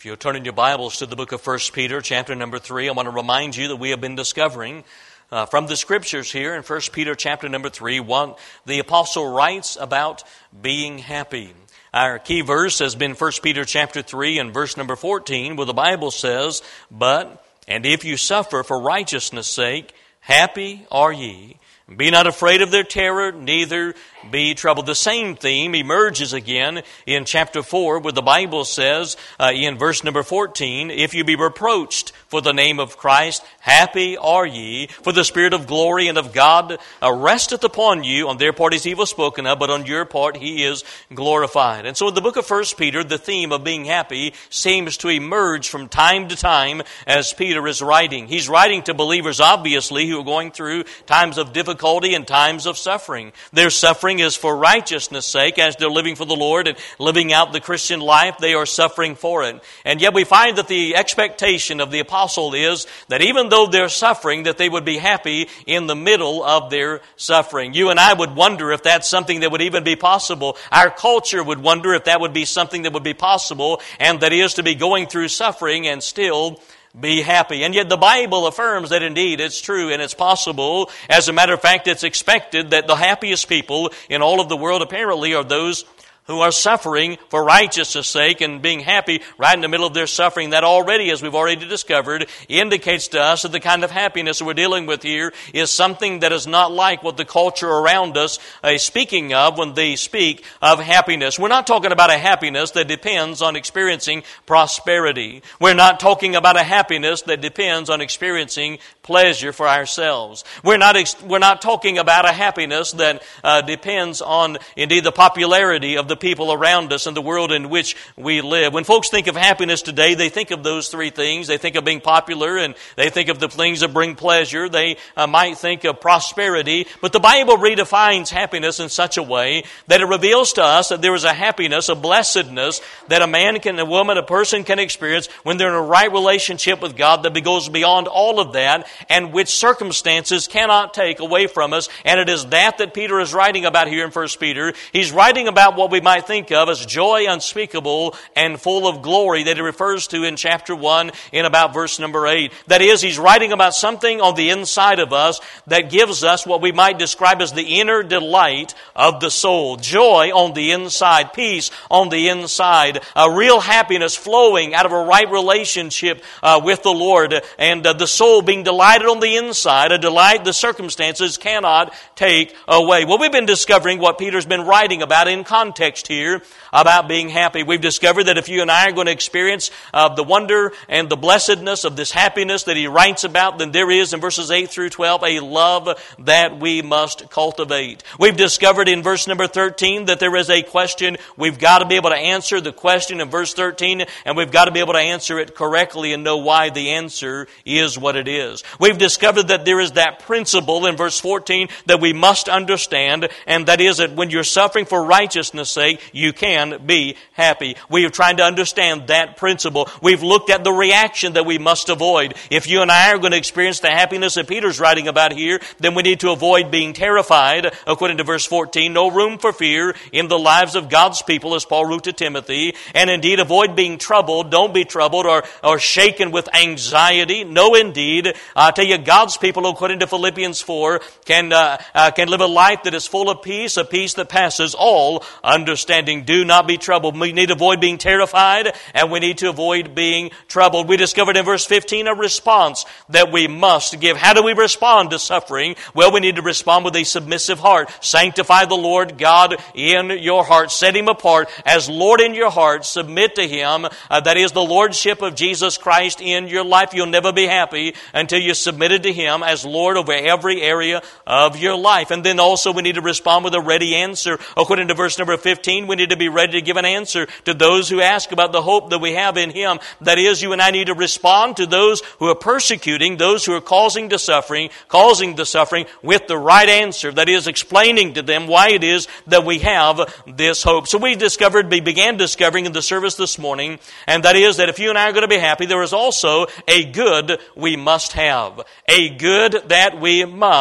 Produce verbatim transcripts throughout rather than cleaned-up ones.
If you'll turn in your Bibles to the book of First Peter, chapter number three, I want to remind you that we have been discovering uh, from the Scriptures here in First Peter, chapter number three, one, the apostle writes about being happy. Our key verse has been First Peter, chapter three, and verse number fourteen, where the Bible says, "But, and if you suffer for righteousness' sake, happy are ye. Be not afraid of their terror, neither be troubled." The same theme emerges again in chapter four, where the Bible says uh, in verse number fourteen, "If you be reproached for the name of Christ, happy are ye, for the Spirit of glory and of God uh, resteth upon you. On their part is evil spoken of, but on your part He is glorified." And so in the book of First Peter, the theme of being happy seems to emerge from time to time as Peter is writing. He's writing to believers, obviously, who are going through times of difficulty and times of suffering. Their suffering is for righteousness' sake. As they're living for the Lord and living out the Christian life, they are suffering for it. And yet we find that the expectation of the apostle is that even though they're suffering, that they would be happy in the middle of their suffering. You and I would wonder if that's something that would even be possible. Our culture would wonder if that would be something that would be possible, and that is to be going through suffering and still be happy. And yet the Bible affirms that indeed it's true and it's possible. As a matter of fact, it's expected that the happiest people in all of the world apparently are those who are suffering for righteousness' sake and being happy right in the middle of their suffering. That already, as we've already discovered, indicates to us that the kind of happiness we're dealing with here is something that is not like what the culture around us is speaking of when they speak of happiness. We're not talking about a happiness that depends on experiencing prosperity. We're not talking about a happiness that depends on experiencing pleasure for ourselves. We're not ex- we're not talking about a happiness that uh, depends on, indeed, the popularity of the people around us and the world in which we live. When folks think of happiness today, they think of those three things. They think of being popular, and they think of the things that bring pleasure. They uh, might think of prosperity. But the Bible redefines happiness in such a way that it reveals to us that there is a happiness, a blessedness that a man can, a woman, a person can experience when they're in a right relationship with God that goes beyond all of that, and which circumstances cannot take away from us. And it is that that Peter is writing about here in First Peter. He's writing about what we might think of as joy unspeakable and full of glory that he refers to in chapter one in about verse number eight. That is, he's writing about something on the inside of us that gives us what we might describe as the inner delight of the soul. Joy on the inside, peace on the inside, a real happiness flowing out of a right relationship uh, with the Lord, and uh, the soul being delighted on the inside, a delight the circumstances cannot take away. Well, we've been discovering what Peter's been writing about in context here about being happy. We've discovered that if you and I are going to experience uh, the wonder and the blessedness of this happiness that he writes about, then there is in verses eight through twelve a love that we must cultivate. We've discovered in verse number thirteen that there is a question. We've got to be able to answer the question in verse thirteen, and we've got to be able to answer it correctly and know why the answer is what it is. We've discovered that there is that principle in verse fourteen that we must understand, and that is that when you're suffering for righteousness' sake, you can be happy. We have tried to understand that principle. We've looked at the reaction that we must avoid. If you and I are going to experience the happiness that Peter's writing about here, then we need to avoid being terrified, according to verse fourteen. No room for fear in the lives of God's people, as Paul wrote to Timothy. And indeed, avoid being troubled. Don't be troubled or, or shaken with anxiety. No, indeed. I tell you, God's people, according to Philippians four, can, uh, uh, can live a life that is full of peace, a peace that passes all understanding. Do not be troubled. We need to avoid being terrified, and we need to avoid being troubled. We discovered in verse fifteen a response that we must give. How do we respond to suffering? Well, we need to respond with a submissive heart. Sanctify the Lord God in your heart. Set Him apart as Lord in your heart. Submit to Him. Uh, that is the Lordship of Jesus Christ in your life. You'll never be happy until you're submitted to Him as Lord over every area of your life. And then also we need to respond with a ready answer. According to verse number fifteen, we need to be ready to give an answer to those who ask about the hope that we have in Him. That is, you and I need to respond to those who are persecuting, those who are causing the suffering, causing the suffering with the right answer. That is, explaining to them why it is that we have this hope. So we discovered, we began discovering in the service this morning, and that is that if you and I are going to be happy, there is also a good we must have. A good that we must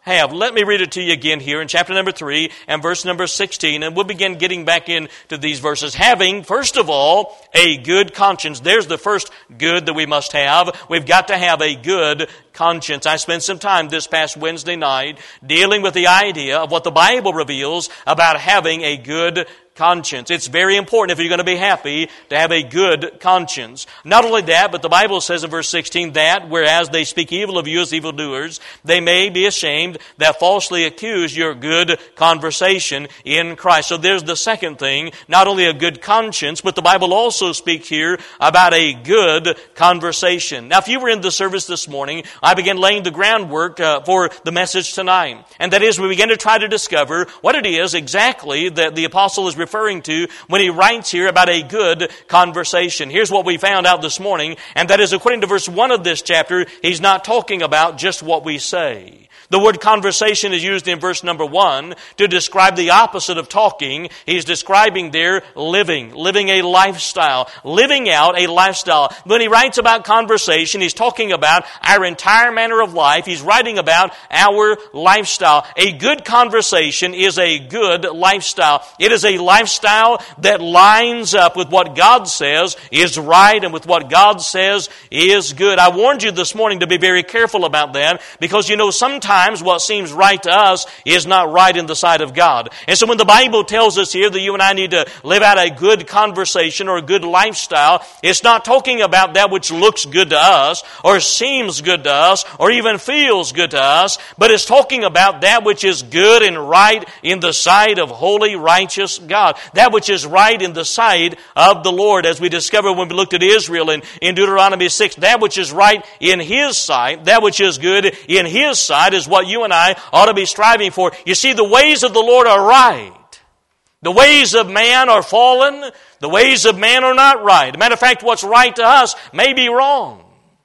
have. Let me read it to you again here in chapter number three and verse number sixteen, and we'll begin getting back into these verses. Having, first of all, a good conscience. There's the first good that we must have. We've got to have a good conscience. I spent some time this past Wednesday night dealing with the idea of what the Bible reveals about having a good conscience. It's very important if you're going to be happy to have a good conscience. Not only that, but the Bible says in verse sixteen that, whereas they speak evil of you as evildoers, they may be ashamed that falsely accuse your good conversation in Christ. So there's the second thing, not only a good conscience, but the Bible also speaks here about a good conversation. Now, if you were in the service this morning, I began laying the groundwork uh, for the message tonight. And that is, we began to try to discover what it is exactly that the apostle is referring to when he writes here about a good conversation. Here's what we found out this morning, and that is, according to verse one of this chapter, he's not talking about just what we say. The word conversation is used in verse number one to describe the opposite of talking. He's describing there living, living a lifestyle, living out a lifestyle. When he writes about conversation, he's talking about our entire manner of life. He's writing about our lifestyle. A good conversation is a good lifestyle. It is a lifestyle that lines up with what God says is right and with what God says is good. I warned you this morning to be very careful about that, because you know sometimes what seems right to us is not right in the sight of God. And so when the Bible tells us here that you and I need to live out a good conversation or a good lifestyle, it's not talking about that which looks good to us or seems good to us or even feels good to us, but it's talking about that which is good and right in the sight of holy, righteous God. That which is right in the sight of the Lord. As we discovered when we looked at Israel in, in Deuteronomy six, that which is right in His sight, that which is good in His sight is what you and I ought to be striving for. You see, the ways of the Lord are right. The ways of man are fallen. The ways of man are not right. As a matter of fact, what's right to us may be wrong.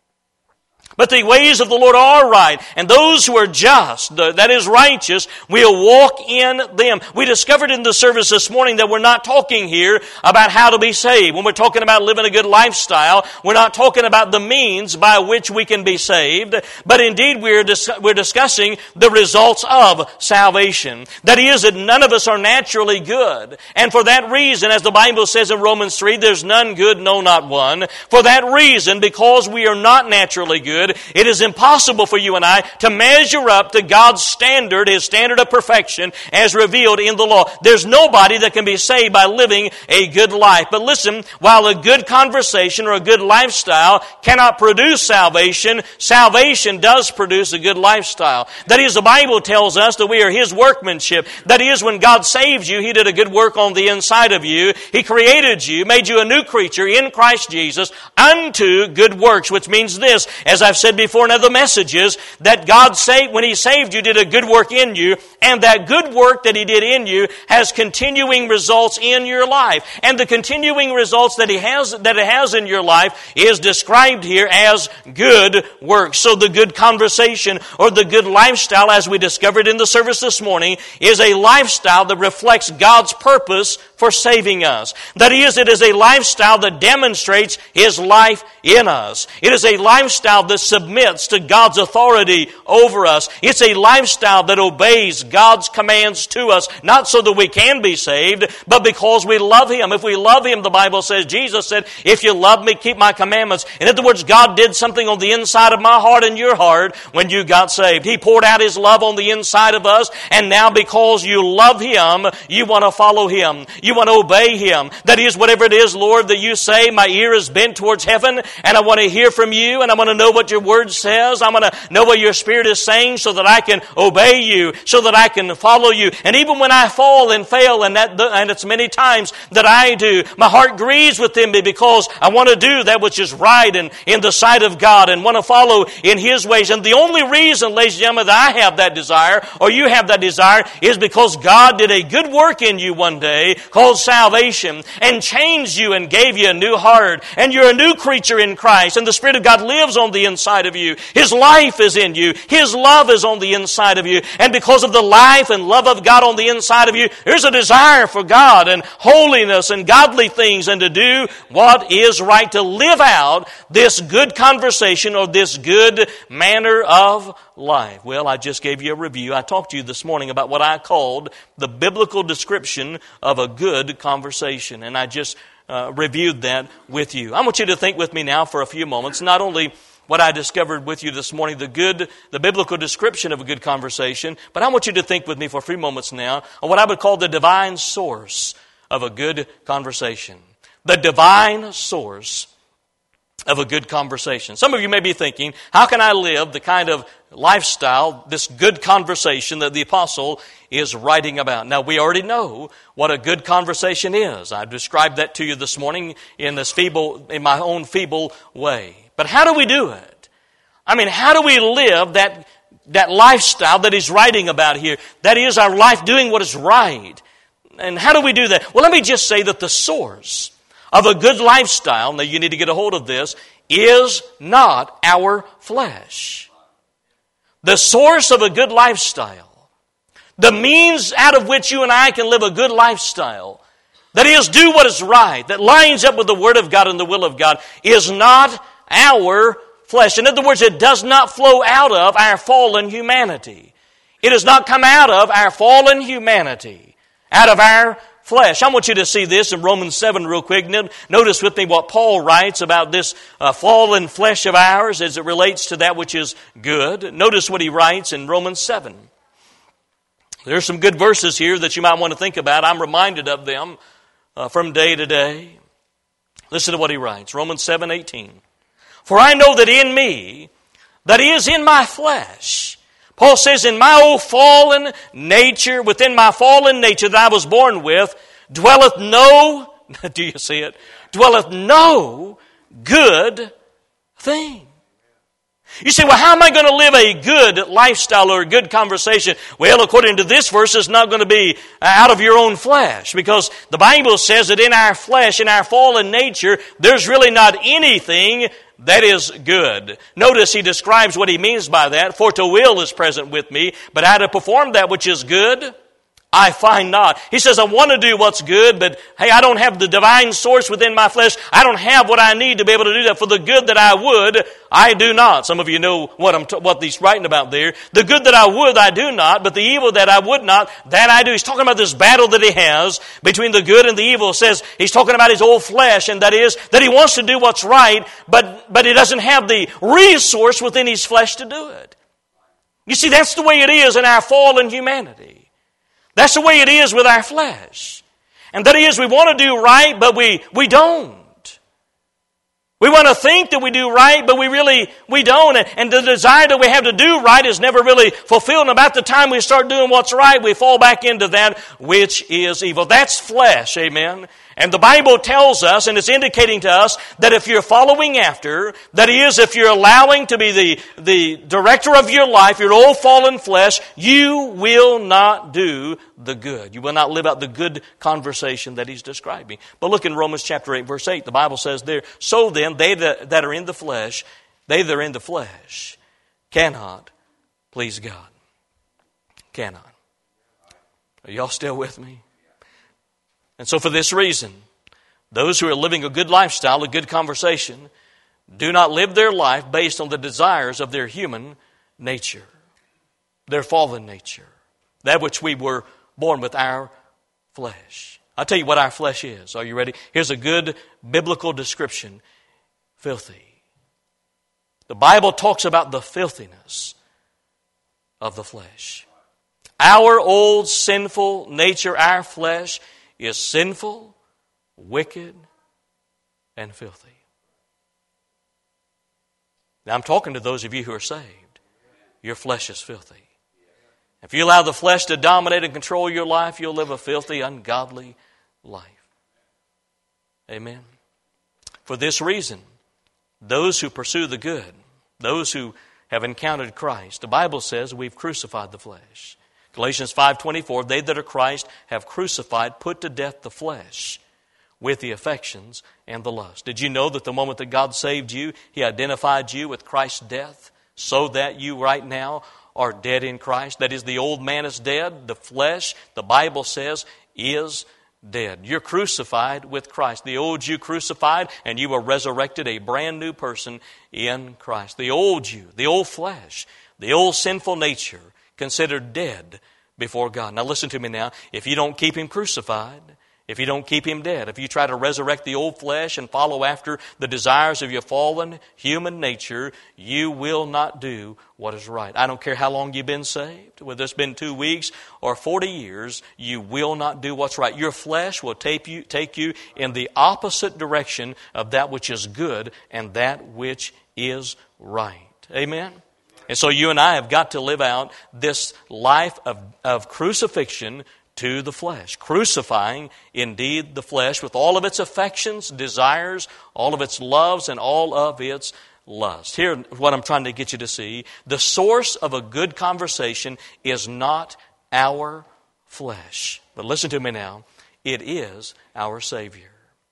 But the ways of the Lord are right, and those who are just, that is righteous, will walk in them. We discovered in the service this morning that we're not talking here about how to be saved. When we're talking about living a good lifestyle, we're not talking about the means by which we can be saved, but indeed we're dis- we're discussing the results of salvation. That is, that none of us are naturally good. And for that reason, as the Bible says in Romans three, there's none good, no, not one. For that reason, because we are not naturally good, it is impossible for you and I to measure up to God's standard, His standard of perfection as revealed in the law. There's nobody that can be saved by living a good life. But listen, while a good conversation or a good lifestyle cannot produce salvation, salvation does produce a good lifestyle. That is, the Bible tells us that we are His workmanship. That is, when God saves you, He did a good work on the inside of you. He created you, made you a new creature in Christ Jesus unto good works, which means this, as I've said before in other messages, that God saved, when He saved you, did a good work in you, and that good work that He did in you has continuing results in your life. And the continuing results that He has, that it has in your life is described here as good works. So the good conversation or the good lifestyle, as we discovered in the service this morning, is a lifestyle that reflects God's purpose for saving us. That is, it is a lifestyle that demonstrates His life in us. It is a lifestyle that submits to God's authority over us. It's a lifestyle that obeys God's commands to us, not so that we can be saved, but because we love Him. If we love Him, the Bible says, Jesus said, if you love me, keep my commandments. In other words, God did something on the inside of my heart and your heart when you got saved. He poured out His love on the inside of us, and now because you love Him, you want to follow Him. You want to obey Him. That is, whatever it is, Lord, that you say, my ear is bent towards heaven, and I want to hear from you, and I want to know what your word says. I want to know what your Spirit is saying so that I can obey you, so that I can follow you. And even when I fall and fail, and that, and it's many times that I do, my heart grieves within me because I want to do that which is right and in the sight of God and want to follow in His ways. And the only reason, ladies and gentlemen, that I have that desire, or you have that desire, is because God did a good work in you one day called salvation and changed you and gave you a new heart. And you're a new creature in Christ. And the Spirit of God lives on the inside inside of you. His life is in you. His love is on the inside of you. And because of the life and love of God on the inside of you, there's a desire for God and holiness and godly things and to do what is right, to live out this good conversation or this good manner of life. Well, I just gave you a review. I talked to you this morning about what I called the biblical description of a good conversation. And I just uh, reviewed that with you. I want you to think with me now for a few moments, not only what I discovered with you this morning, the good, the biblical description of a good conversation, but I want you to think with me for a few moments now on what I would call the divine source of a good conversation. The divine source of a good conversation. Some of you may be thinking, how can I live the kind of lifestyle, this good conversation that the apostle is writing about? Now, we already know what a good conversation is. I described that to you this morning in this feeble, in my own feeble way. But how do we do it? I mean, how do we live that, that lifestyle that he's writing about here? That is our life doing what is right. And how do we do that? Well, let me just say that the source of a good lifestyle, now you need to get a hold of this, is not our flesh. The source of a good lifestyle, the means out of which you and I can live a good lifestyle, that is, do what is right, that lines up with the Word of God and the will of God, is not our flesh. In other words, it does not flow out of our fallen humanity. It does not come out of our fallen humanity, out of our flesh. I want you to see this in Romans seven real quick. Notice with me what Paul writes about this uh, fallen flesh of ours as it relates to that which is good. Notice what he writes in Romans seven. There's some good verses here that you might want to think about. I'm reminded of them uh, from day to day. Listen to what he writes. Romans seven eighteen. For I know that in me, that is in my flesh, Paul says, in my old fallen nature, within my fallen nature that I was born with, dwelleth no, do you see it? Dwelleth no good thing. You say, well, how am I going to live a good lifestyle or a good conversation? Well, according to this verse, it's not going to be out of your own flesh, because the Bible says that in our flesh, in our fallen nature, there's really not anything that is good. Notice he describes what he means by that. For to will is present with me, but how to perform that which is good, I find not. He says, I want to do what's good, but hey, I don't have the divine source within my flesh. I don't have what I need to be able to do that. For the good that I would, I do not. Some of you know what I'm t- what he's writing about there. The good that I would, I do not, but the evil that I would not, that I do. He's talking about this battle that he has between the good and the evil. It says he's talking about his old flesh, and that is that he wants to do what's right, but, but he doesn't have the resource within his flesh to do it. You see, that's the way it is in our fallen humanity. That's the way it is with our flesh. And that is, we want to do right, but we, we don't. We want to think that we do right, but we really, we don't. And the desire that we have to do right is never really fulfilled. And about the time we start doing what's right, we fall back into that which is evil. That's flesh, amen. And the Bible tells us, and it's indicating to us, that if you're following after, that is, if you're allowing to be the, the director of your life, your old fallen flesh, you will not do the good. You will not live out the good conversation that he's describing. But look in Romans chapter eight, verse eight. The Bible says there, so then, they that, that are in the flesh, they that are in the flesh, cannot please God. Cannot. Are y'all still with me? And so for this reason, those who are living a good lifestyle, a good conversation, do not live their life based on the desires of their human nature, their fallen nature, that which we were born with, our flesh. I'll tell you what our flesh is. Are you ready? Here's a good biblical description. Filthy. The Bible talks about the filthiness of the flesh. Our old sinful nature, our flesh, is sinful, wicked, and filthy. Now I'm talking to those of you who are saved. Your flesh is filthy. If you allow the flesh to dominate and control your life, you'll live a filthy, ungodly life. Amen. For this reason, those who pursue the good, those who have encountered Christ, the Bible says we've crucified the flesh. Galatians five twenty-four, they that are Christ have crucified, put to death the flesh with the affections and the lust. Did you know that the moment that God saved you, He identified you with Christ's death so that you right now are dead in Christ? That is, the old man is dead. The flesh, the Bible says, is dead. You're crucified with Christ. The old you crucified, and you were resurrected a brand new person in Christ. The old you, the old flesh, the old sinful nature, considered dead before God. Now listen to me now. If you don't keep Him crucified, if you don't keep Him dead, if you try to resurrect the old flesh and follow after the desires of your fallen human nature, you will not do what is right. I don't care how long you've been saved, whether it's been two weeks or forty years, you will not do what's right. Your flesh will take you, take you in the opposite direction of that which is good and that which is right. Amen? And so you and I have got to live out this life of, of crucifixion to the flesh, crucifying indeed the flesh with all of its affections, desires, all of its loves, and all of its lust. Here, what I'm trying to get you to see, the source of a good conversation is not our flesh. But listen to me now, it is our Savior.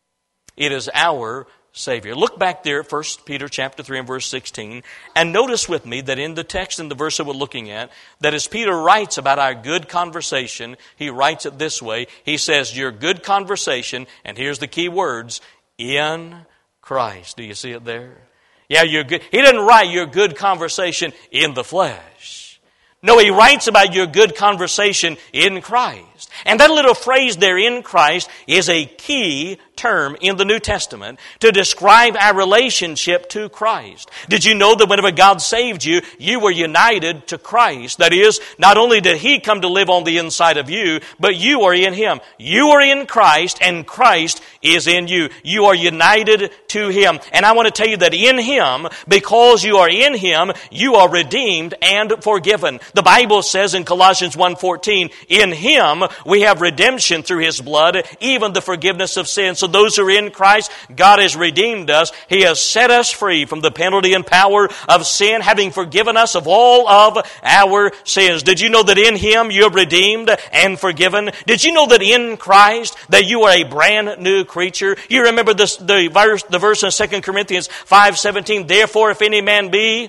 It is our Savior. Look back there at First Peter chapter three and verse sixteen, and notice with me that in the text in the verse that we're looking at, that as Peter writes about our good conversation, he writes it this way. He says, your good conversation, and here's the key words, in Christ. Do you see it there? Yeah, you're good. He didn't write your good conversation in the flesh. No, he writes about your good conversation in Christ. And that little phrase there, in Christ, is a key term in the New Testament to describe our relationship to Christ. Did you know that whenever God saved you, you were united to Christ? That is, not only did He come to live on the inside of you, but you are in Him. You are in Christ, and Christ is in you. You are united to Him. And I want to tell you that in Him, because you are in Him, you are redeemed and forgiven. The Bible says in Colossians one fourteen, in Him we have redemption through His blood, even the forgiveness of sins. So those who are in Christ, God has redeemed us. He has set us free from the penalty and power of sin, having forgiven us of all of our sins. Did you know that in Him you're redeemed and forgiven? Did you know that in Christ that you are a brand new creature? You remember this, the verse, the verse in Second Corinthians five seventeen, therefore if any man be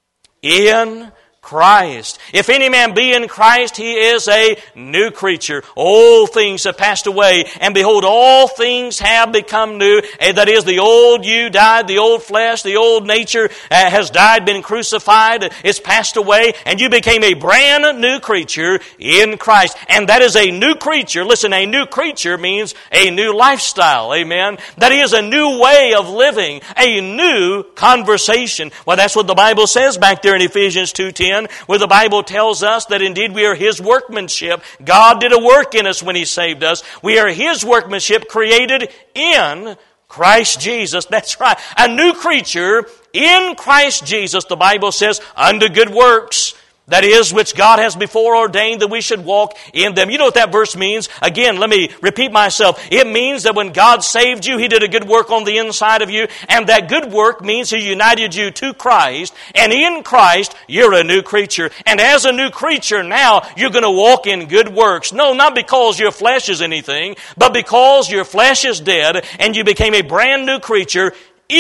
in Christ. If any man be in Christ, he is a new creature. Old things have passed away, and behold, all things have become new. And that is, the old you died, the old flesh, the old nature uh, has died, been crucified, it's passed away, and you became a brand new creature in Christ. And that is a new creature. Listen, a new creature means a new lifestyle. Amen. That is a new way of living, a new conversation. Well, that's what the Bible says back there in Ephesians two ten. Where the Bible tells us that indeed we are His workmanship. God did a work in us when He saved us. We are His workmanship created in Christ Jesus. That's right. A new creature in Christ Jesus, the Bible says, unto good works. That is, which God has before ordained that we should walk in them. You know what that verse means? Again, let me repeat myself. It means that when God saved you, He did a good work on the inside of you. And that good work means He united you to Christ. And in Christ, you're a new creature. And as a new creature now, you're going to walk in good works. No, not because your flesh is anything, but because your flesh is dead and you became a brand new creature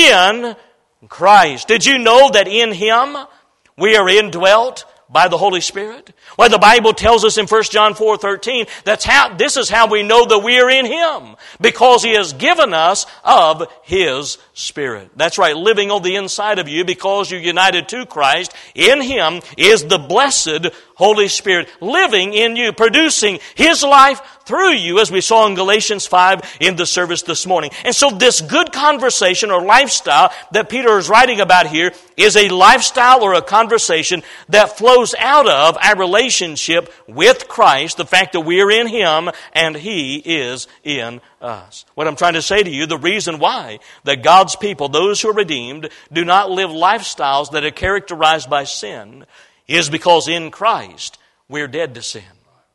in Christ. Did you know that in Him we are indwelt by the Holy Spirit? Well, the Bible tells us in First John four thirteen, that's how, this is how we know that we are in Him, because He has given us of His Spirit. That's right, living on the inside of you because you're united to Christ. In Him is the blessed Holy Spirit living in you, producing His life through you, as we saw in Galatians five in the service this morning. And so this good conversation or lifestyle that Peter is writing about here is a lifestyle or a conversation that flows out of our relationship with Christ, the fact that we are in Him and He is in us. What I'm trying to say to you, the reason why that God's people, those who are redeemed, do not live lifestyles that are characterized by sin is because in Christ we're dead to sin.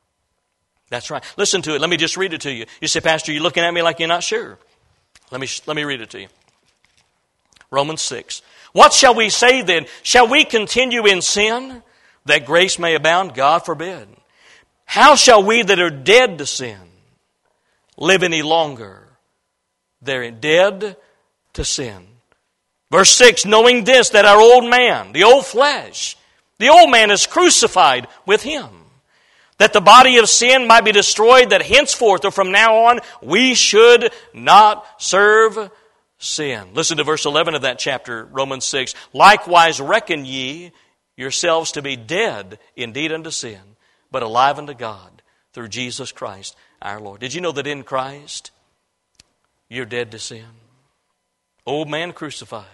That's right. Listen to it. Let me just read it to you. You say, Pastor, you're looking at me like you're not sure. Let me, let me read it to you. Romans six. What shall we say then? Shall we continue in sin that grace may abound? God forbid. How shall we that are dead to sin live any longer They're dead to sin. Verse six, knowing this, that our old man, the old flesh, the old man is crucified with him, that the body of sin might be destroyed, that henceforth or from now on we should not serve sin. Listen to verse eleven of that chapter, Romans six. Likewise reckon ye yourselves to be dead indeed unto sin, but alive unto God through Jesus Christ our Lord. Did you know that in Christ you're dead to sin? Old man crucified.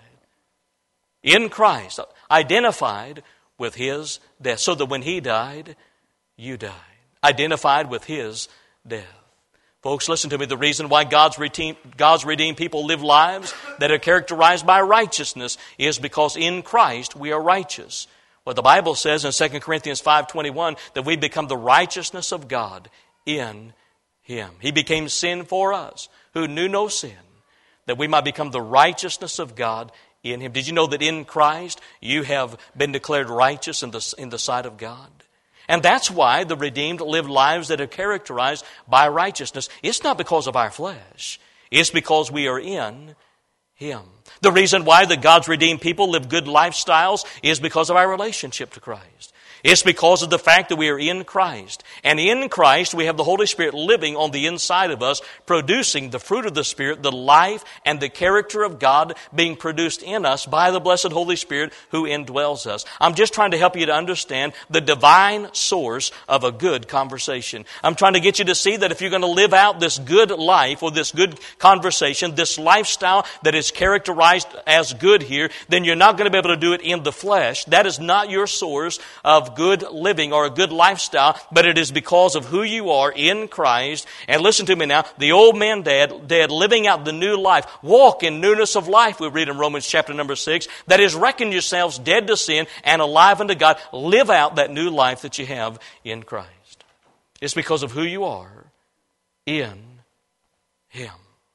In Christ, identified with His death, so that when He died, you died. Identified with His death. Folks, listen to me. The reason why God's redeemed, God's redeemed people live lives that are characterized by righteousness is because in Christ we are righteous. Well, the Bible says in Second Corinthians five twenty-one that we become the righteousness of God in Him. He became sin for us who knew no sin, that we might become the righteousness of God in Him. Did you know that in Christ you have been declared righteous in the, in the sight of God? And that's why the redeemed live lives that are characterized by righteousness. It's not because of our flesh. It's because we are in Him. The reason why the God's redeemed people live good lifestyles is because of our relationship to Christ. It's because of the fact that we are in Christ. And in Christ, we have the Holy Spirit living on the inside of us, producing the fruit of the Spirit, the life and the character of God being produced in us by the blessed Holy Spirit who indwells us. I'm just trying to help you to understand the divine source of a good conversation. I'm trying to get you to see that if you're going to live out this good life or this good conversation, this lifestyle that is characterized as good here, then you're not going to be able to do it in the flesh. That is not your source of good living or a good lifestyle, but it is because of who you are in Christ. And listen to me now, the old man dead, dead, living out the new life. Walk in newness of life, we read in Romans chapter number six. That is, reckon yourselves dead to sin and alive unto God. Live out that new life that you have in Christ. It's because of who you are in Him.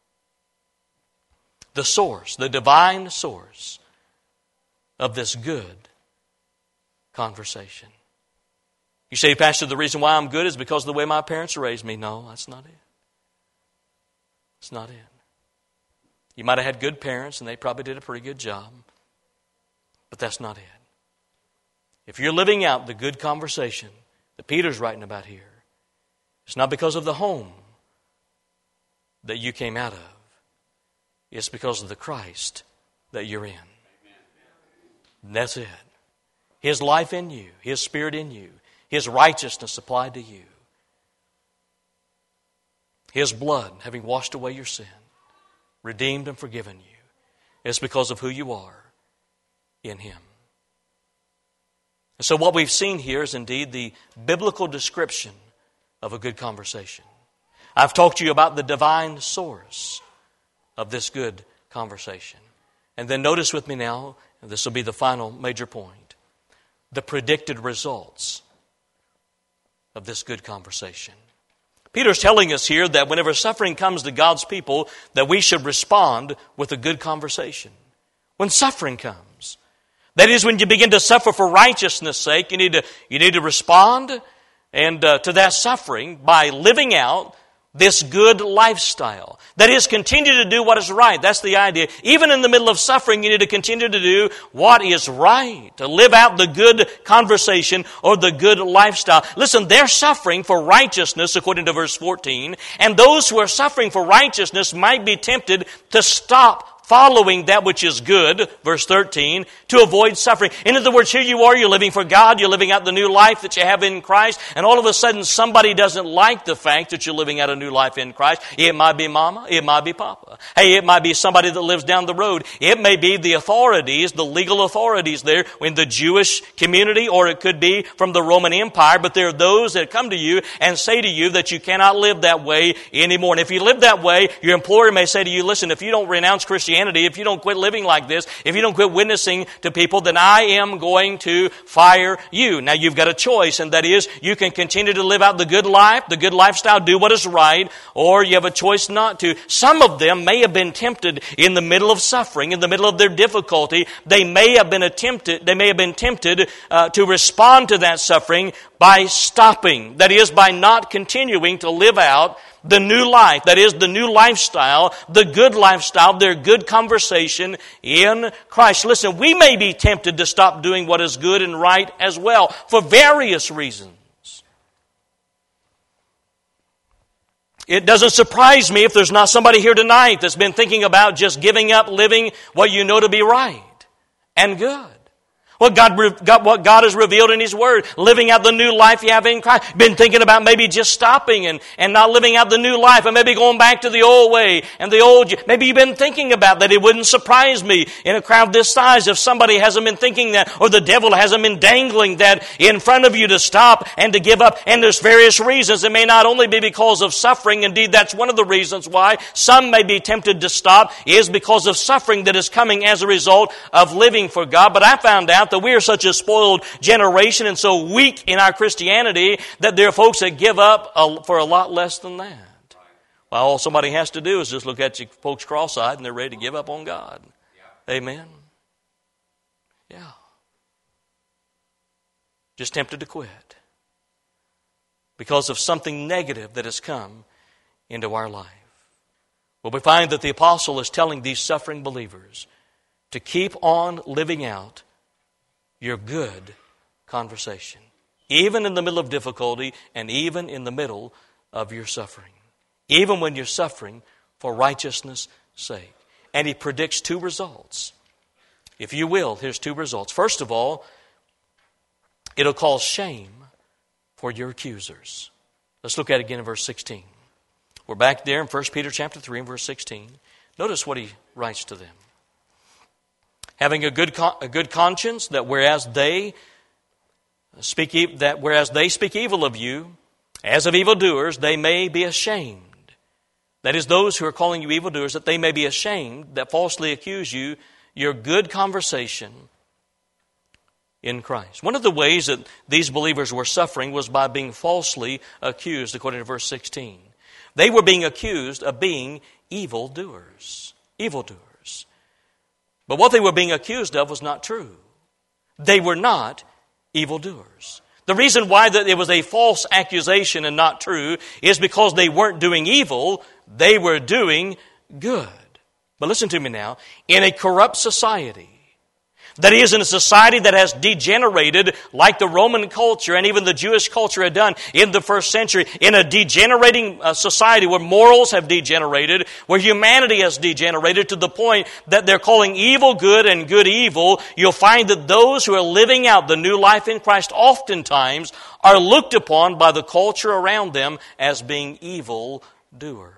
The source, the divine source of this good conversation. You say, Pastor, the reason why I'm good is because of the way my parents raised me. No, that's not it. That's not it. You might have had good parents and they probably did a pretty good job. But that's not it. If you're living out the good conversation that Peter's writing about here, it's not because of the home that you came out of. It's because of the Christ that you're in. And that's it. His life in you, His Spirit in you, His righteousness applied to you, His blood having washed away your sin, redeemed and forgiven you. It's because of who you are in Him. And so what we've seen here is indeed the biblical description of a good conversation. I've talked to you about the divine source of this good conversation. And then notice with me now, and this will be the final major point, the predicted results of this good conversation. Peter's telling us here that whenever suffering comes to God's people, that we should respond with a good conversation. When suffering comes, that is, when you begin to suffer for righteousness' sake, you need to you need to respond and uh, to that suffering by living out this good lifestyle. That is, continue to do what is right. That's the idea. Even in the middle of suffering, you need to continue to do what is right. To live out the good conversation or the good lifestyle. Listen, they're suffering for righteousness, according to verse fourteen. And those who are suffering for righteousness might be tempted to stop following that which is good, verse thirteen, to avoid suffering. In other words, here you are, you're living for God, you're living out the new life that you have in Christ, and all of a sudden somebody doesn't like the fact that you're living out a new life in Christ. It might be mama, it might be papa. Hey, it might be somebody that lives down the road. It may be the authorities, the legal authorities there in the Jewish community, or it could be from the Roman Empire, but there are those that come to you and say to you that you cannot live that way anymore. And if you live that way, your employer may say to you, listen, if you don't renounce Christianity, if you don't quit living like this, if you don't quit witnessing to people, then I am going to fire you. Now you've got a choice, and that is you can continue to live out the good life, the good lifestyle, do what is right, or you have a choice not to. Some of them may have been tempted in the middle of suffering, in the middle of their difficulty. They may have been attempted, they may have been tempted uh, to respond to that suffering by stopping. That is, by not continuing to live out the new life, that is the new lifestyle, the good lifestyle, their good conversation in Christ. Listen, we may be tempted to stop doing what is good and right as well for various reasons. It doesn't surprise me if there's not somebody here tonight that's been thinking about just giving up living what you know to be right and good. What God, what God has revealed in His Word, living out the new life you have in Christ. Been thinking about maybe just stopping and, and not living out the new life and maybe going back to the old way and the old. Maybe you've been thinking about that. It wouldn't surprise me in a crowd this size if somebody hasn't been thinking that, or the devil hasn't been dangling that in front of you to stop and to give up. And there's various reasons. It may not only be because of suffering. Indeed, that's one of the reasons why some may be tempted to stop, is because of suffering that is coming as a result of living for God. But I found out that we are such a spoiled generation and so weak in our Christianity that there are folks that give up for a lot less than that. Well, all somebody has to do is just look at you folks cross-eyed and they're ready to give up on God. Yeah. Amen. Yeah. Just tempted to quit because of something negative that has come into our life. Well, we find that the apostle is telling these suffering believers to keep on living out your good conversation, even in the middle of difficulty and even in the middle of your suffering, even when you're suffering for righteousness' sake. And he predicts two results. If you will, here's two results. First of all, it'll cause shame for your accusers. Let's look at it again in verse sixteen. We're back there in First Peter chapter three and verse sixteen. Notice what he writes to them. Having a good con- a good conscience, that whereas they speak e- that whereas they speak evil of you, as of evildoers, they may be ashamed. That is, those who are calling you evildoers, that they may be ashamed that falsely accuse you, your good conversation in Christ. One of the ways that these believers were suffering was by being falsely accused, according to verse sixteen. They were being accused of being evildoers. Evildoers. But what they were being accused of was not true. They were not evildoers. The reason why that it was a false accusation and not true is because they weren't doing evil, they were doing good. But listen to me now. In a corrupt society, that is, in a society that has degenerated like the Roman culture and even the Jewish culture had done in the first century, in a degenerating uh, society where morals have degenerated, where humanity has degenerated to the point that they're calling evil good and good evil, you'll find that those who are living out the new life in Christ oftentimes are looked upon by the culture around them as being evil doers.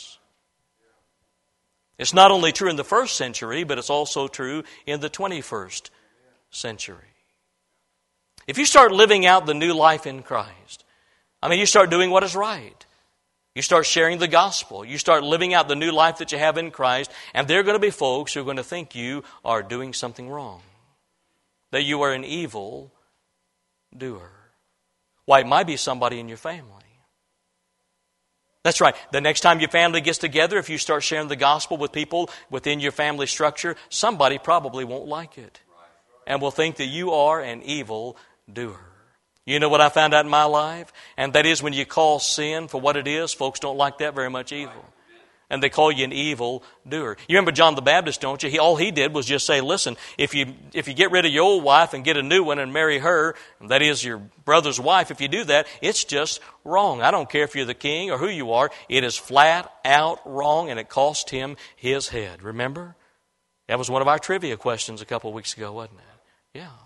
It's not only true in the first century, but it's also true in the twenty-first century. If you start living out the new life in Christ, I mean, you start doing what is right. You start sharing the gospel. You start living out the new life that you have in Christ, and there are going to be folks who are going to think you are doing something wrong, that you are an evil doer. Why, it might be somebody in your family. That's right. The next time your family gets together, if you start sharing the gospel with people within your family structure, somebody probably won't like it and will think that you are an evil doer. You know what I found out in my life? And that is, when you call sin for what it is, folks don't like that very much either. And they call you an evil doer. You remember John the Baptist, don't you? He, all he did was just say, listen, if you if you get rid of your old wife and get a new one and marry her, and that is your brother's wife, if you do that, it's just wrong. I don't care if you're the king or who you are. It is flat out wrong, and it cost him his head. Remember? That was one of our trivia questions a couple of weeks ago, wasn't it? Yeah.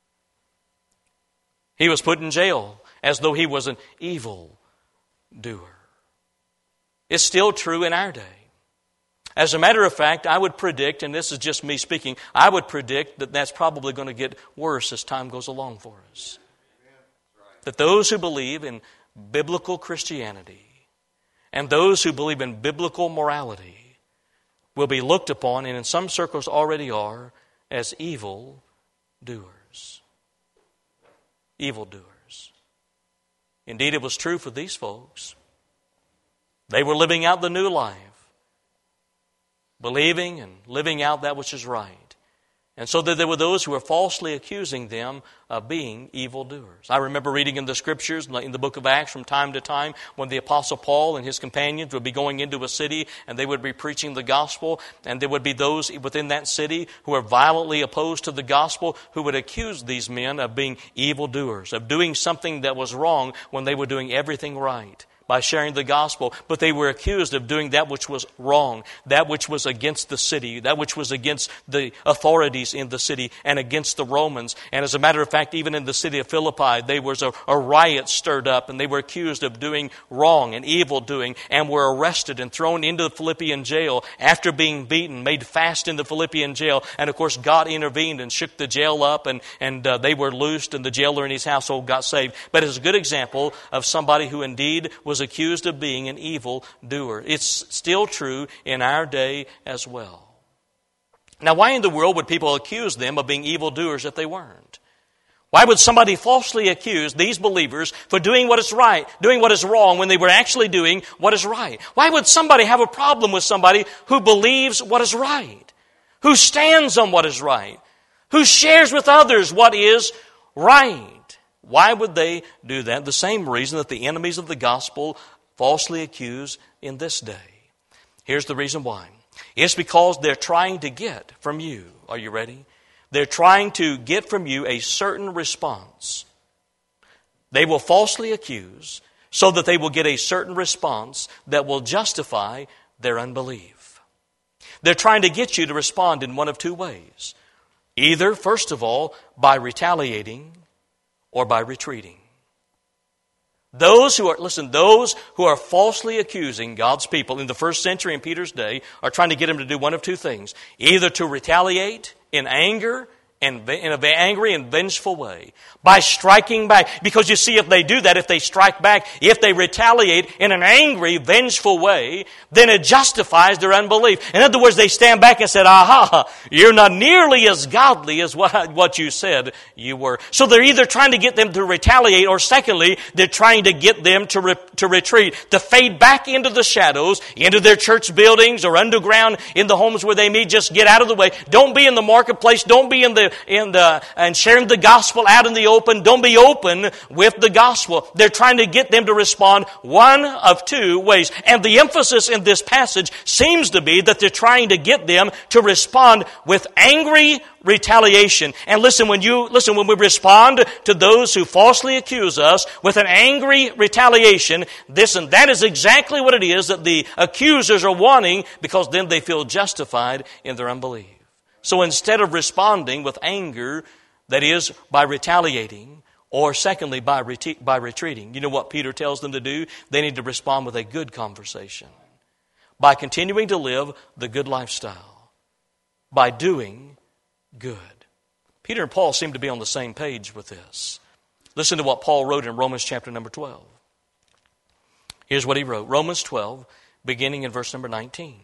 He was put in jail as though he was an evil doer. It's still true in our day. As a matter of fact, I would predict, and this is just me speaking, I would predict that that's probably going to get worse as time goes along for us. That those who believe in biblical Christianity and those who believe in biblical morality will be looked upon, and in some circles already are, as evil doers. Evil doers. Indeed, it was true for these folks. They were living out the new life, believing and living out that which is right. And so that there were those who were falsely accusing them of being evildoers. I remember reading in the Scriptures, in the book of Acts from time to time, when the Apostle Paul and his companions would be going into a city and they would be preaching the gospel, and there would be those within that city who were violently opposed to the gospel who would accuse these men of being evildoers, of doing something that was wrong when they were doing everything right by sharing the gospel, but they were accused of doing that which was wrong, that which was against the city, that which was against the authorities in the city and against the Romans. And as a matter of fact, even in the city of Philippi, there was a, a riot stirred up, and they were accused of doing wrong and evil doing, and were arrested and thrown into the Philippian jail after being beaten, made fast in the Philippian jail. And of course, God intervened and shook the jail up, and, and uh, they were loosed, and the jailer and his household got saved. But it's a good example of somebody who indeed was accused of being an evil doer. It's still true in our day as well. Now, why in the world would people accuse them of being evil doers if they weren't? Why would somebody falsely accuse these believers for doing what is right, doing what is wrong, when they were actually doing what is right? Why would somebody have a problem with somebody who believes what is right, who stands on what is right, who shares with others what is right? Why would they do that? The same reason that the enemies of the gospel falsely accuse in this day. Here's the reason why. It's because they're trying to get from you. Are you ready? They're trying to get from you a certain response. They will falsely accuse so that they will get a certain response that will justify their unbelief. They're trying to get you to respond in one of two ways. Either, first of all, by retaliating, or by retreating. Those who are, listen, those who are falsely accusing God's people in the first century in Peter's day are trying to get them to do one of two things. Either to retaliate in anger and in an angry and vengeful way, by striking back. Because you see, if they do that, if they strike back, if they retaliate in an angry, vengeful way, then it justifies their unbelief. In other words, they stand back and said, aha, you're not nearly as godly as what, what you said you were. So they're either trying to get them to retaliate, or secondly, they're trying to get them to, re, to retreat, to fade back into the shadows, into their church buildings or underground in the homes where they meet. Just get out of the way. Don't be in the marketplace. Don't be in the in the and sharing the gospel out in the open. Don't be open with the gospel. They're trying to get them to respond one of two ways. And the emphasis in this passage seems to be that they're trying to get them to respond with angry retaliation. And listen, when you listen, when we respond to those who falsely accuse us with an angry retaliation, this and that is exactly what it is that the accusers are wanting, because then they feel justified in their unbelief. So instead of responding with anger, that is, by retaliating, or secondly, by ret- by retreating, you know what Peter tells them to do? They need to respond with a good conversation, by continuing to live the good lifestyle, by doing good. Peter and Paul seem to be on the same page with this. Listen to what Paul wrote in Romans chapter number twelve. Here's what he wrote. Romans twelve, beginning in verse number nineteen.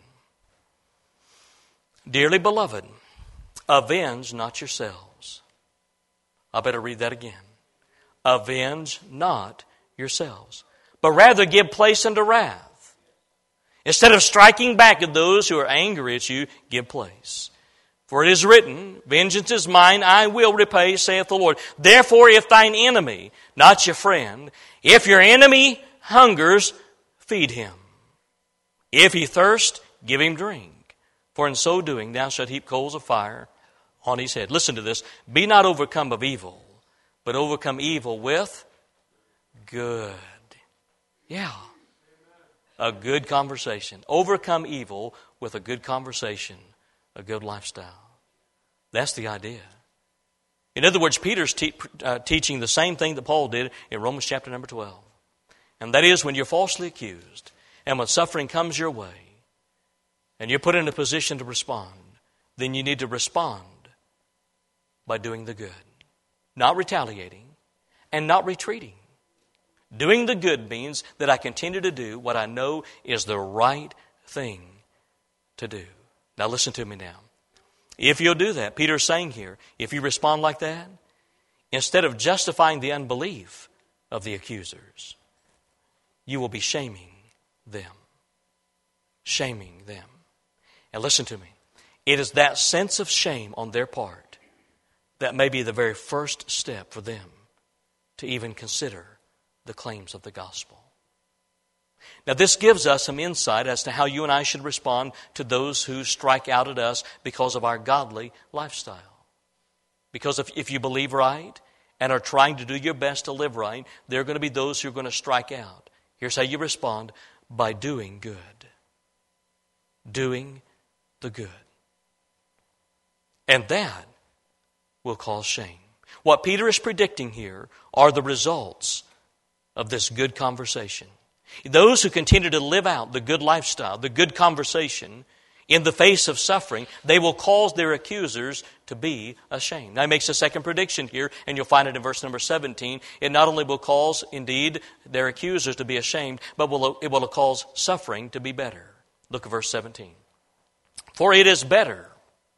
Dearly beloved, avenge not yourselves. I better read that again. Avenge not yourselves, but rather give place unto wrath. Instead of striking back at those who are angry at you, give place. For it is written, vengeance is mine, I will repay, saith the Lord. Therefore, if thine enemy, not your friend, if your enemy hungers, feed him. If he thirst, give him drink. For in so doing thou shalt heap coals of fire on his head. Listen to this. Be not overcome of evil, but overcome evil with good. Yeah. A good conversation. Overcome evil with a good conversation, a good lifestyle. That's the idea. In other words, Peter's te- uh, teaching the same thing that Paul did in Romans chapter number twelve. And that is, when you're falsely accused and when suffering comes your way, and you're put in a position to respond, then you need to respond by doing the good. Not retaliating and not retreating. Doing the good means that I continue to do what I know is the right thing to do. Now listen to me now. If you'll do that, Peter's saying here, if you respond like that, instead of justifying the unbelief of the accusers, you will be shaming them. Shaming them. And listen to me. It is that sense of shame on their part that may be the very first step for them to even consider the claims of the gospel. Now, this gives us some insight as to how you and I should respond to those who strike out at us because of our godly lifestyle. Because if, if you believe right and are trying to do your best to live right, there are going to be those who are going to strike out. Here's how you respond: by doing good. Doing the good. And that will cause shame. What Peter is predicting here are the results of this good conversation. Those who continue to live out the good lifestyle, the good conversation, in the face of suffering, they will cause their accusers to be ashamed. Now he makes a second prediction here, and you'll find it in verse number seventeen. It not only will cause, indeed, their accusers to be ashamed, but will, it will cause suffering to be better. Look at verse seventeen. For it is better,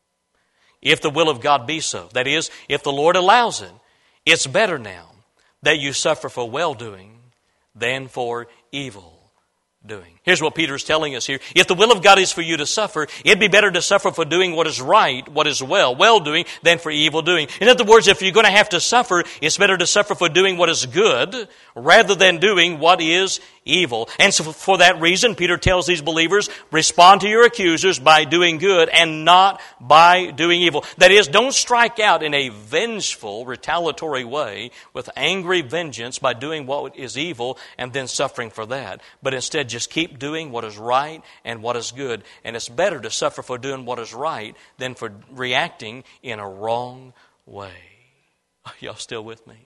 if the will of God be so. That is, if the Lord allows it, it's better now that you suffer for well-doing than for evil doing. Here's what Peter is telling us here. If the will of God is for you to suffer, it'd be better to suffer for doing what is right, what is well, well-doing, than for evil doing. In other words, if you're going to have to suffer, it's better to suffer for doing what is good rather than doing what is evil. And so for that reason, Peter tells these believers, respond to your accusers by doing good and not by doing evil. That is, don't strike out in a vengeful, retaliatory way with angry vengeance by doing what is evil and then suffering for that. But instead, just keep doing what is right and what is good. And it's better to suffer for doing what is right than for reacting in a wrong way. Are y'all still with me?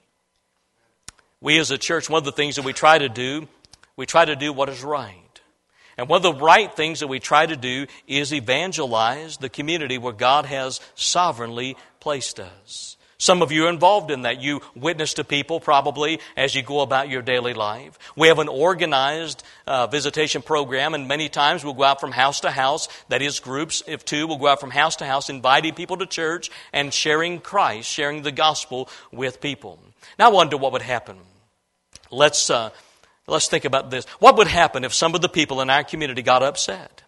We as a church, one of the things that we try to do, we try to do what is right. And one of the right things that we try to do is evangelize the community where God has sovereignly placed us. Some of you are involved in that. You witness to people probably as you go about your daily life. We have an organized uh, visitation program, and many times we'll go out from house to house. That is, groups of two will go out from house to house, inviting people to church and sharing Christ, sharing the gospel with people. Now I wonder what would happen. Let's uh, let's think about this. What would happen if some of the people in our community got upset?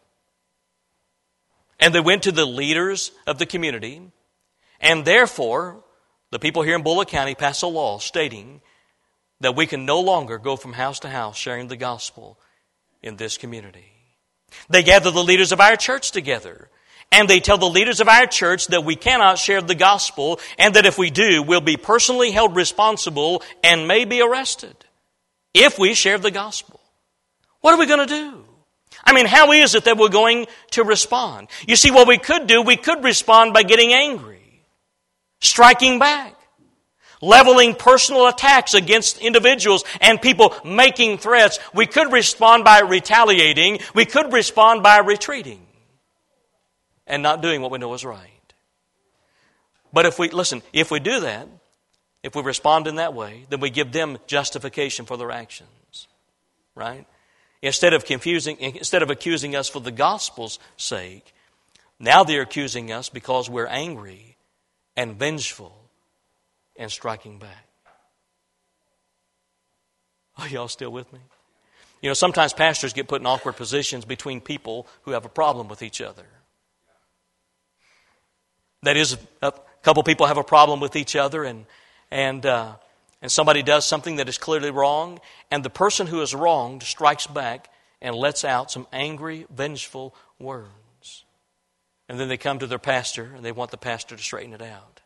And they went to the leaders of the community, and therefore the people here in Bullock County pass a law stating that we can no longer go from house to house sharing the gospel in this community. They gather the leaders of our church together, and they tell the leaders of our church that we cannot share the gospel, and that if we do, we'll be personally held responsible and may be arrested if we share the gospel. What are we going to do? I mean, how is it that we're going to respond? You see, what we could do, we could respond by getting angry, striking back, leveling personal attacks against individuals and people making threats. We could respond by retaliating. We could respond by retreating and not doing what we know is right. But if we, listen, if we do that, if we respond in that way, then we give them justification for their actions, right? Instead of confusing, instead of accusing us for the gospel's sake, now they're accusing us because we're angry and vengeful and striking back. Are y'all still with me? You know, sometimes pastors get put in awkward positions between people who have a problem with each other. That is, a couple people have a problem with each other, and and uh, and somebody does something that is clearly wrong, and the person who is wronged strikes back and lets out some angry, vengeful words. And then they come to their pastor and they want the pastor to straighten it out.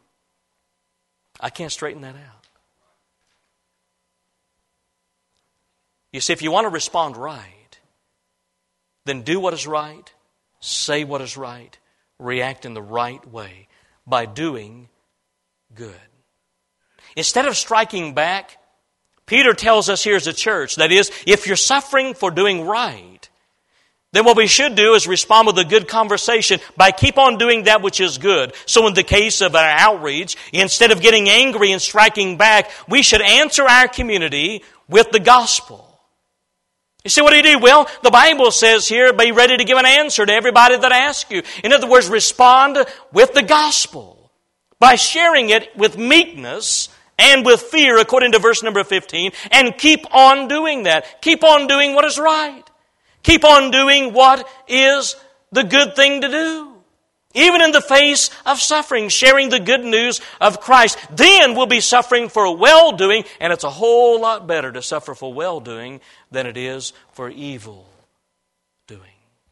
I can't straighten that out. You see, if you want to respond right, then do what is right, say what is right, react in the right way by doing good. Instead of striking back, Peter tells us here as a church, that is, if you're suffering for doing right, then what we should do is respond with a good conversation by keep on doing that which is good. So in the case of our outreach, instead of getting angry and striking back, we should answer our community with the gospel. You see, what do you do? Well, the Bible says here, be ready to give an answer to everybody that asks you. In other words, respond with the gospel by sharing it with meekness and with fear, according to verse number fifteen, and keep on doing that. Keep on doing what is right. Keep on doing what is the good thing to do. Even in the face of suffering, sharing the good news of Christ. Then we'll be suffering for well-doing, and it's a whole lot better to suffer for well-doing than it is for evil doing.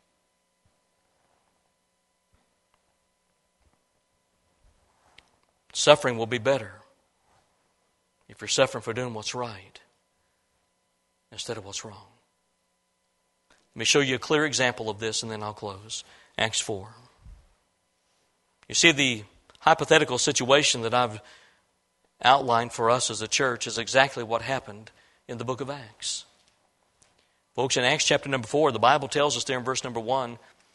Suffering will be better if you're suffering for doing what's right instead of what's wrong. Let me show you a clear example of this, and then I'll close. Acts four. You see, the hypothetical situation that I've outlined for us as a church is exactly what happened in the book of Acts. Folks, in Acts chapter number four, the Bible tells us there in verse number one,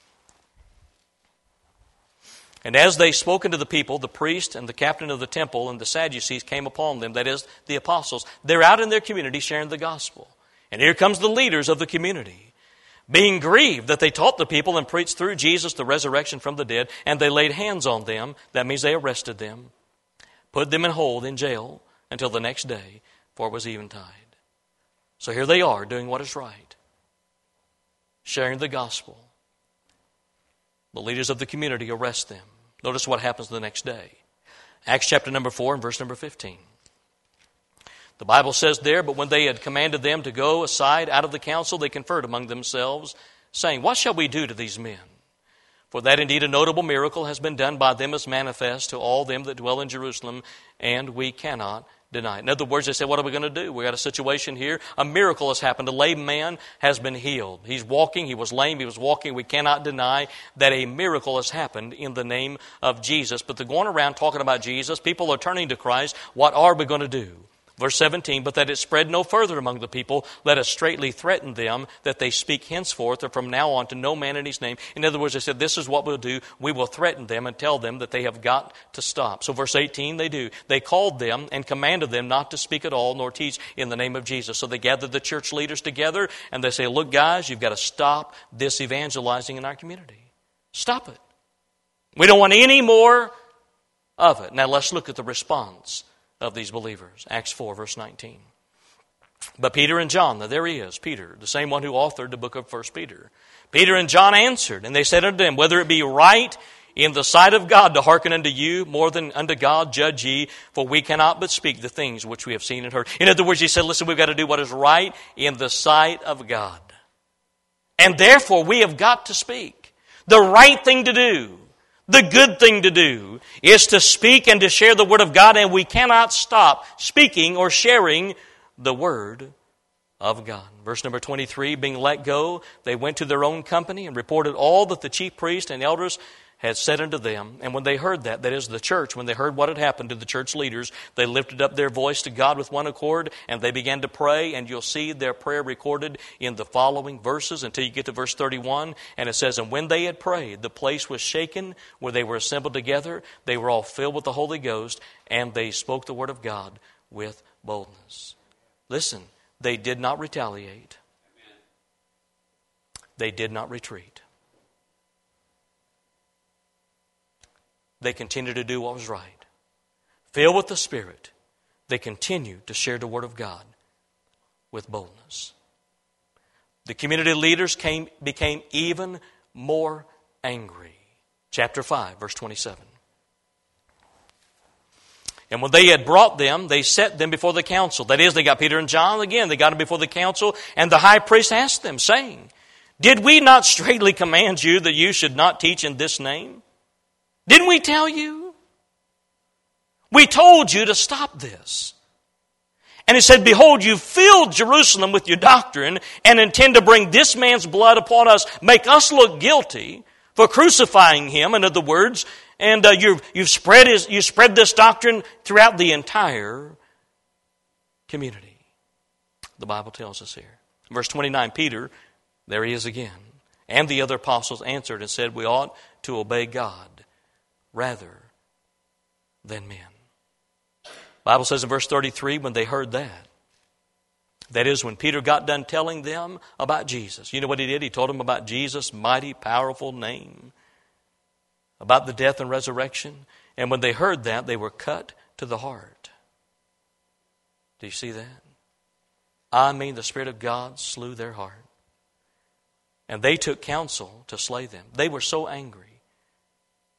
"And as they spoke unto the people, the priest and the captain of the temple and the Sadducees came upon them," that is, the apostles. They're out in their community sharing the gospel. And here comes the leaders of the community, being grieved that they taught the people and preached through Jesus the resurrection from the dead, and they laid hands on them. That means they arrested them, put them in hold in jail until the next day, for it was eventide. So here they are doing what is right, sharing the gospel. The leaders of the community arrest them. Notice what happens the next day. Acts chapter number four and verse number fifteen. The Bible says there, "But when they had commanded them to go aside out of the council, they conferred among themselves, saying, What shall we do to these men? For that indeed a notable miracle has been done by them as manifest to all them that dwell in Jerusalem, and we cannot deny it." In other words, they said, what are we going to do? We got a situation here. A miracle has happened. A lame man has been healed. He's walking. He was lame. He was walking. We cannot deny that a miracle has happened in the name of Jesus. But they're going around talking about Jesus. People are turning to Christ. What are we going to do? Verse seventeen, "But that it spread no further among the people, let us straitly threaten them that they speak henceforth or from now on to no man in his name." In other words, they said, this is what we'll do. We will threaten them and tell them that they have got to stop. So verse eighteen, they do. "They called them and commanded them not to speak at all nor teach in the name of Jesus." So they gathered the church leaders together and they say, look guys, you've got to stop this evangelizing in our community. Stop it. We don't want any more of it. Now let's look at the response of these believers. Acts four, verse nineteen. "But Peter and John," now there he is, Peter, the same one who authored the book of First Peter. "Peter and John answered, and they said unto them, Whether it be right in the sight of God to hearken unto you, more than unto God judge ye, for we cannot but speak the things which we have seen and heard." In other words, he said, listen, we've got to do what is right in the sight of God. And therefore, we have got to speak. The right thing to do, the good thing to do, is to speak and to share the Word of God, and we cannot stop speaking or sharing the Word of God. Verse number twenty-three, "Being let go, they went to their own company and reported all that the chief priests and elders had said unto them. And when they heard that, that is the church, when they heard what had happened to the church leaders, they lifted up their voice to God with one accord, and they began to pray." And you'll see their prayer recorded in the following verses until you get to verse thirty-one. And it says, "And when they had prayed, the place was shaken where they were assembled together. They were all filled with the Holy Ghost, and they spoke the word of God with boldness." Listen, they did not retaliate. They did not retreat. They continued to do what was right. Filled with the Spirit, they continued to share the Word of God with boldness. The community leaders came, became even more angry. Chapter five, verse twenty-seven. "And when they had brought them, they set them before the council." That is, they got Peter and John again. They got them before the council, and the high priest asked them, saying, "Did we not straitly command you that you should not teach in this name? Didn't we tell you? We told you to stop this." And he said, "Behold, you filled Jerusalem with your doctrine and intend to bring this man's blood upon us, make us look guilty for crucifying him." In other words, and uh, you've, you've, spread his, you spread this doctrine throughout the entire community. The Bible tells us here. Verse twenty-nine, Peter, there he is again, and the other apostles answered and said, "We ought to obey God rather than men." The Bible says in verse thirty-three, when they heard that, that is, when Peter got done telling them about Jesus. You know what he did? He told them about Jesus' mighty, powerful name, about the death and resurrection. And when they heard that, they were cut to the heart. Do you see that? I mean, the Spirit of God slew their heart. And they took counsel to slay them. They were so angry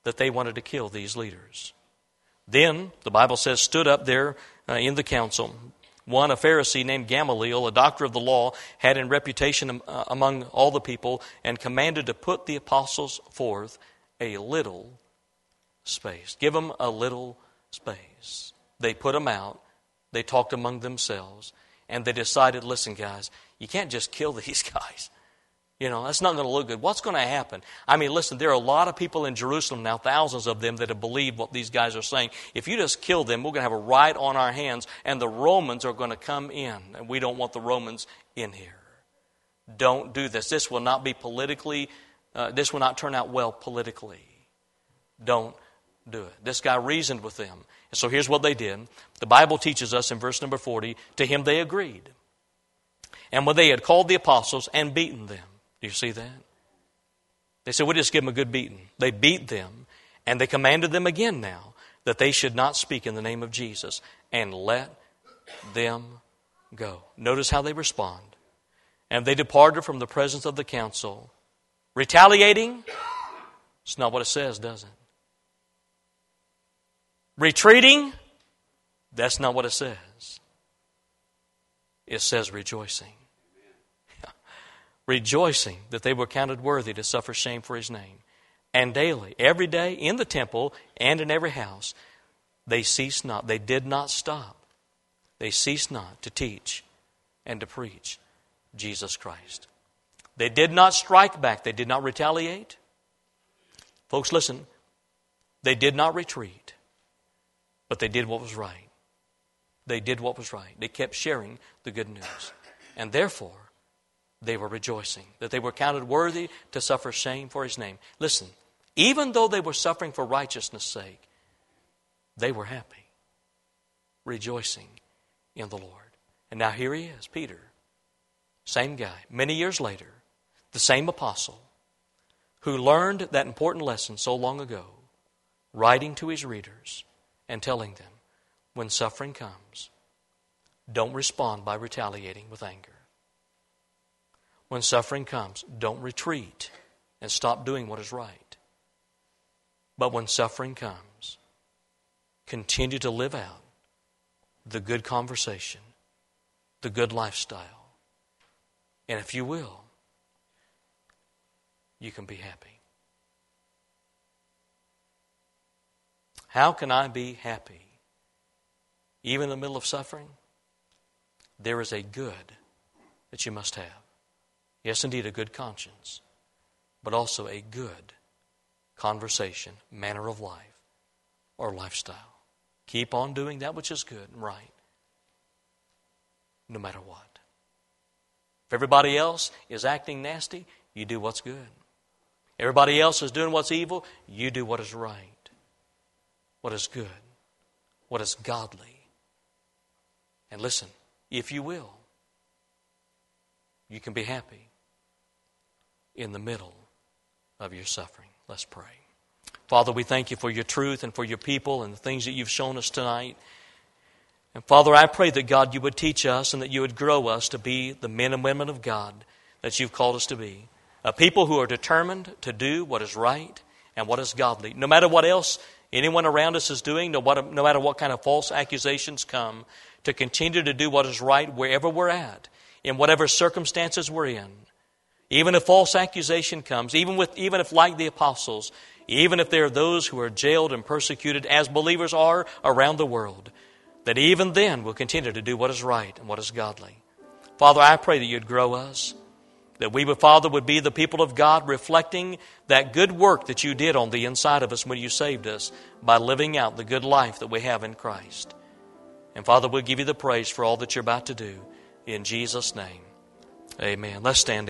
that they wanted to kill these leaders. Then, the Bible says, stood up there uh, in the council one, a Pharisee named Gamaliel, a doctor of the law, had in reputation uh, among all the people, and commanded to put the apostles forth a little space. Give them a little space. They put them out. They talked among themselves. And they decided, listen, guys, you can't just kill these guys. You know, that's not going to look good. What's going to happen? I mean, listen, there are a lot of people in Jerusalem now, thousands of them, that have believed what these guys are saying. If you just kill them, we're going to have a riot on our hands, and the Romans are going to come in. And we don't want the Romans in here. Don't do this. This will not be politically, uh, this will not turn out well politically. Don't do it. This guy reasoned with them. And so here's what they did. The Bible teaches us in verse number forty, to him they agreed. And when they had called the apostles and beaten them. Do you see that? They said, we'll just give them a good beating. They beat them, and they commanded them again now that they should not speak in the name of Jesus, and let them go. Notice how they respond. And they departed from the presence of the council. Retaliating? It's not what it says, does it? Retreating? That's not what it says. It says rejoicing. Rejoicing that they were counted worthy to suffer shame for his name. And daily, every day, in the temple and in every house, they ceased not. They did not stop. They ceased not to teach and to preach Jesus Christ. They did not strike back. They did not retaliate. Folks, listen. They did not retreat. But they did what was right. They did what was right. They kept sharing the good news. And therefore, they were rejoicing that they were counted worthy to suffer shame for his name. Listen, even though they were suffering for righteousness' sake, they were happy, rejoicing in the Lord. And now here he is, Peter, same guy, many years later, the same apostle who learned that important lesson so long ago, writing to his readers and telling them, when suffering comes, don't respond by retaliating with anger. When suffering comes, don't retreat and stop doing what is right. But when suffering comes, continue to live out the good conversation, the good lifestyle. And if you will, you can be happy. How can I be happy? Even in the middle of suffering, there is a good that you must have. Yes, indeed, a good conscience, but also a good conversation, manner of life, or lifestyle. Keep on doing that which is good and right, no matter what. If everybody else is acting nasty, you do what's good. Everybody else is doing what's evil, you do what is right, what is good, what is godly. And listen, if you will, you can be happy in the middle of your suffering. Let's pray. Father, we thank you for your truth and for your people and the things that you've shown us tonight. And Father, I pray that God, you would teach us and that you would grow us to be the men and women of God that you've called us to be. A people who are determined to do what is right and what is godly. No matter what else anyone around us is doing, no matter what kind of false accusations come, to continue to do what is right wherever we're at, in whatever circumstances we're in. Even if false accusation comes, even with, even if like the apostles, even if there are those who are jailed and persecuted as believers are around the world, that even then we'll continue to do what is right and what is godly. Father, I pray that you'd grow us, that we, Father, would be the people of God reflecting that good work that you did on the inside of us when you saved us by living out the good life that we have in Christ. And Father, we'll give you the praise for all that you're about to do. In Jesus' name, amen. Let's stand.